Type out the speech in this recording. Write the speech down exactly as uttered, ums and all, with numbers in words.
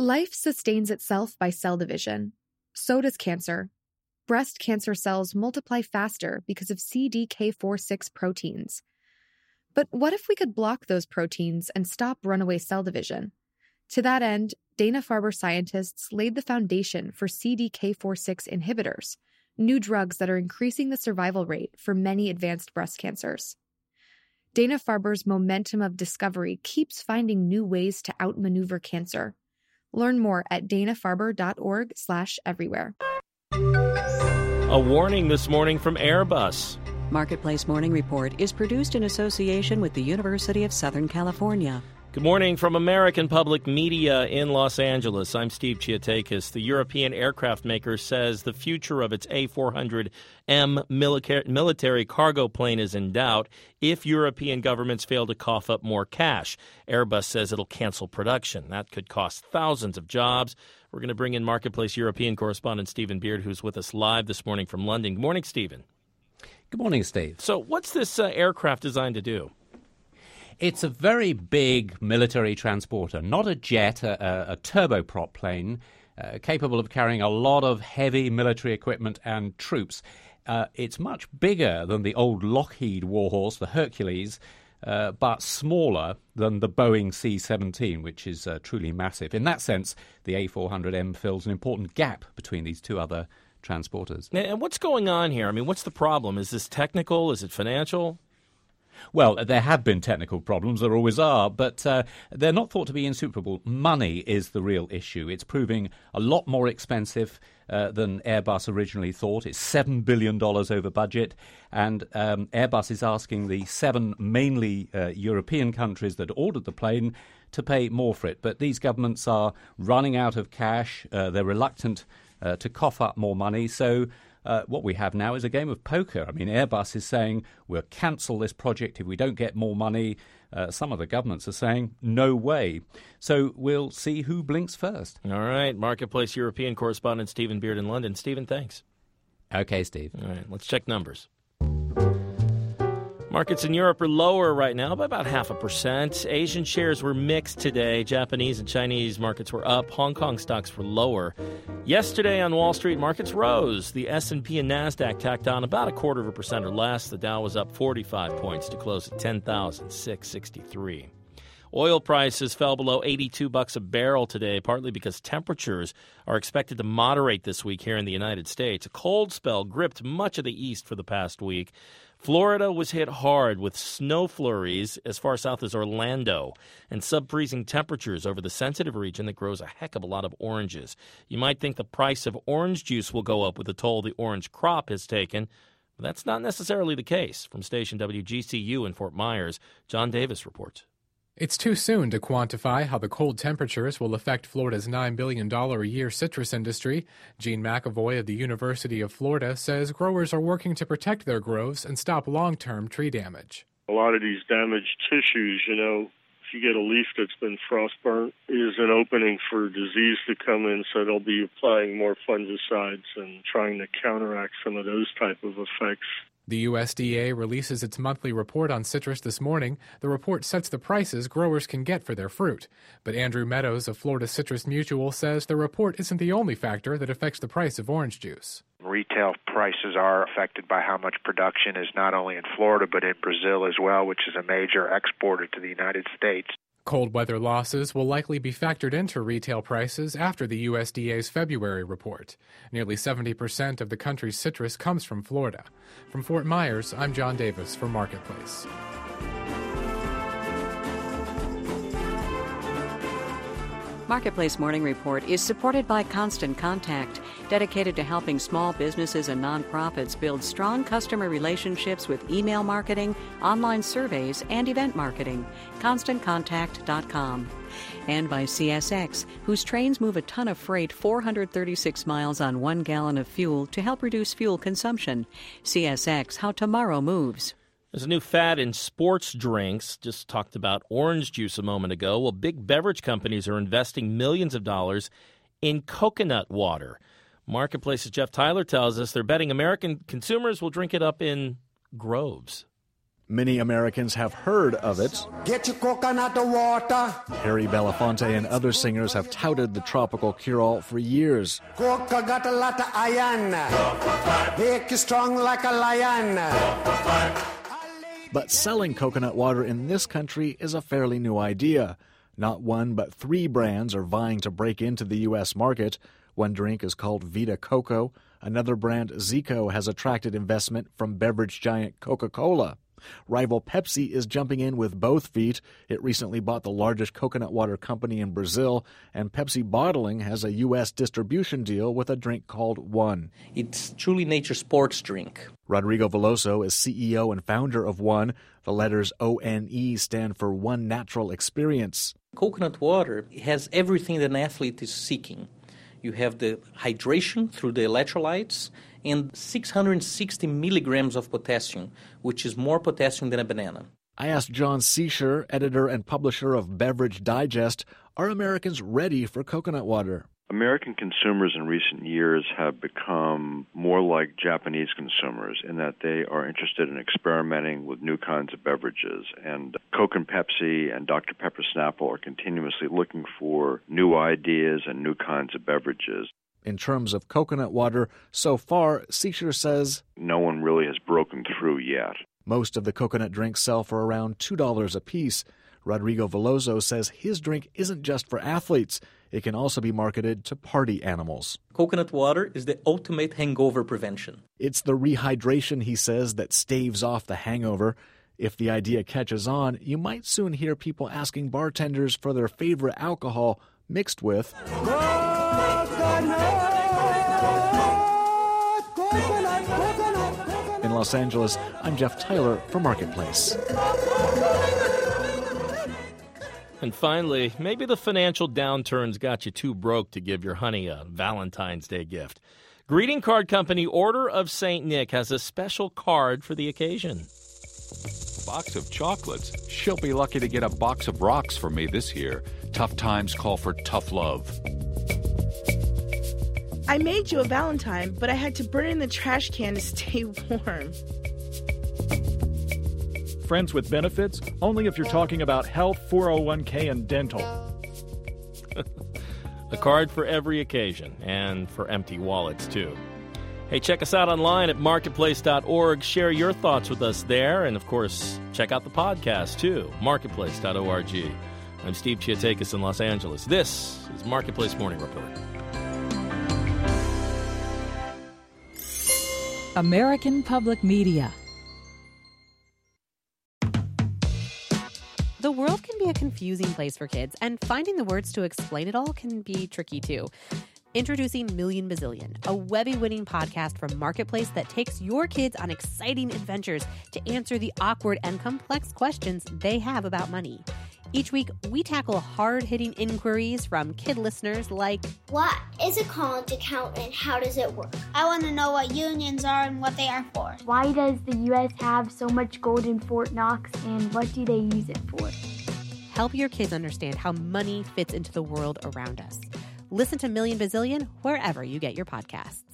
Life sustains itself by cell division. So does cancer. Breast cancer cells multiply faster because of C D K four six proteins. But what if we could block those proteins and stop runaway cell division? To that end, Dana-Farber scientists laid the foundation for C D K four six inhibitors, new drugs that are increasing the survival rate for many advanced breast cancers. Dana-Farber's momentum of discovery keeps finding new ways to outmaneuver cancer. Learn more at dana-farber.org slash everywhere. A warning this morning from Airbus. Marketplace Morning Report is produced in association with the University of Southern California. Good morning from American Public Media in Los Angeles. I'm Steve Chiatakis. The European aircraft maker says the future of its A four hundred M military cargo plane is in doubt if European governments fail to cough up more cash. Airbus says it'll cancel production. That could cost thousands of jobs. We're going to bring in Marketplace European correspondent Stephen Beard, who's with us live this morning from London. Good morning, Stephen. Good morning, Steve. So what's this uh, aircraft designed to do? It's a very big military transporter, not a jet, a, a, a turboprop plane, uh, capable of carrying a lot of heavy military equipment and troops. Uh, it's much bigger than the old Lockheed Warhorse, the Hercules, uh, but smaller than the Boeing C seventeen, which is uh, truly massive. In that sense, the A four hundred M fills an important gap between these two other transporters. And what's going on here? I mean, what's the problem? Is this technical? Is it financial? Well, there have been technical problems, there always are, but uh, they're not thought to be insuperable. Money is the real issue. It's proving a lot more expensive uh, than Airbus originally thought. It's seven billion dollars over budget, and um, Airbus is asking the seven mainly uh, European countries that ordered the plane to pay more for it. But these governments are running out of cash. Uh, they're reluctant uh, to cough up more money, so Uh, what we have now is a game of poker. I mean, Airbus is saying we'll cancel this project if we don't get more money. Uh, some of the governments are saying no way. So we'll see who blinks first. All right. Marketplace European correspondent Stephen Beard in London. Stephen, thanks. Okay, Steve. All right. Let's check numbers. Markets in Europe are lower right now by about half a percent. Asian shares were mixed today. Japanese and Chinese markets were up. Hong Kong stocks were lower. Yesterday on Wall Street, markets rose. The S and P and NASDAQ tacked on about a quarter of a percent or less. The Dow was up forty-five points to close at ten thousand six hundred sixty-three. Oil prices fell below eighty-two bucks a barrel today, partly because temperatures are expected to moderate this week here in the United States. A cold spell gripped much of the east for the past week. Florida was hit hard with snow flurries as far south as Orlando and sub-freezing temperatures over the sensitive region that grows a heck of a lot of oranges. You might think the price of orange juice will go up with the toll the orange crop has taken, but that's not necessarily the case. From station W G C U in Fort Myers, John Davis reports. It's too soon to quantify how the cold temperatures will affect Florida's nine billion dollars a year citrus industry. Gene McAvoy of the University of Florida says growers are working to protect their groves and stop long-term tree damage. A lot of these damaged tissues, you know, if you get a leaf that's been frostburnt, is an opening for disease to come in, so they'll be applying more fungicides and trying to counteract some of those type of effects. The U S D A releases its monthly report on citrus this morning. The report sets the prices growers can get for their fruit. But Andrew Meadows of Florida Citrus Mutual says the report isn't the only factor that affects the price of orange juice. Retail prices are affected by how much production is not only in Florida but in Brazil as well, which is a major exporter to the United States. Cold weather losses will likely be factored into retail prices after the U S D A's February report. Nearly seventy percent of the country's citrus comes from Florida. From Fort Myers, I'm John Davis for Marketplace. Marketplace Morning Report is supported by Constant Contact, dedicated to helping small businesses and nonprofits build strong customer relationships with email marketing, online surveys, and event marketing. constant contact dot com. And by C S X, whose trains move a ton of freight four hundred thirty-six miles on one gallon of fuel to help reduce fuel consumption. C S X, how tomorrow moves. There's a new fad in sports drinks. Just talked about orange juice a moment ago. Well, big beverage companies are investing millions of dollars in coconut water. Marketplace's Jeff Tyler tells us they're betting American consumers will drink it up in groves. Many Americans have heard of it. Get your coconut water. Harry Belafonte and other singers have touted the tropical cure-all for years. Coca got a lot of iron. Make you strong like a lion. But selling coconut water in this country is a fairly new idea. Not one, but three brands are vying to break into the U S market. One drink is called Vita Coco. Another brand, Zico, has attracted investment from beverage giant Coca-Cola. Rival Pepsi is jumping in with both feet. It recently bought the largest coconut water company in Brazil, and Pepsi Bottling has a U S distribution deal with a drink called One. It's truly nature's sports drink. Rodrigo Veloso is C E O and founder of One. The letters O N E stand for One Natural Experience. Coconut water has everything that an athlete is seeking. You have the hydration through the electrolytes and six hundred sixty milligrams of potassium, which is more potassium than a banana. I asked John Seisher, editor and publisher of Beverage Digest, are Americans ready for coconut water? American consumers in recent years have become more like Japanese consumers in that they are interested in experimenting with new kinds of beverages. And Coke and Pepsi and Doctor Pepper Snapple are continuously looking for new ideas and new kinds of beverages. In terms of coconut water, so far, Seisher says, no one really has broken through yet. Most of the coconut drinks sell for around two dollars a piece. Rodrigo Veloso says his drink isn't just for athletes. It can also be marketed to party animals. Coconut water is the ultimate hangover prevention. It's the rehydration, he says, that staves off the hangover. If the idea catches on, you might soon hear people asking bartenders for their favorite alcohol mixed with coconut, coconut, coconut. In Los Angeles, I'm Jeff Tyler for Marketplace. And finally, maybe the financial downturn's got you too broke to give your honey a Valentine's Day gift. Greeting card company Order of Saint Nick has a special card for the occasion. Box of chocolates. She'll be lucky to get a box of rocks from me this year. Tough times call for tough love. I made you a Valentine, but I had to burn it in the trash can to stay warm. Friends with benefits? Only if you're talking about health, four oh one k, and dental. A card for every occasion, and for empty wallets, too. Hey, check us out online at marketplace dot org. Share your thoughts with us there. And, of course, check out the podcast, too, marketplace dot org. I'm Steve Chiatakis in Los Angeles. This is Marketplace Morning Report. American Public Media. The world can be a confusing place for kids, and finding the words to explain it all can be tricky, too. Introducing Million Bazillion, a Webby-winning podcast from Marketplace that takes your kids on exciting adventures to answer the awkward and complex questions they have about money. Each week, we tackle hard-hitting inquiries from kid listeners like, what is a college account and how does it work? I want to know what unions are and what they are for. Why does the U S have so much gold in Fort Knox and what do they use it for? Help your kids understand how money fits into the world around us. Listen to Million Bazillion wherever you get your podcasts.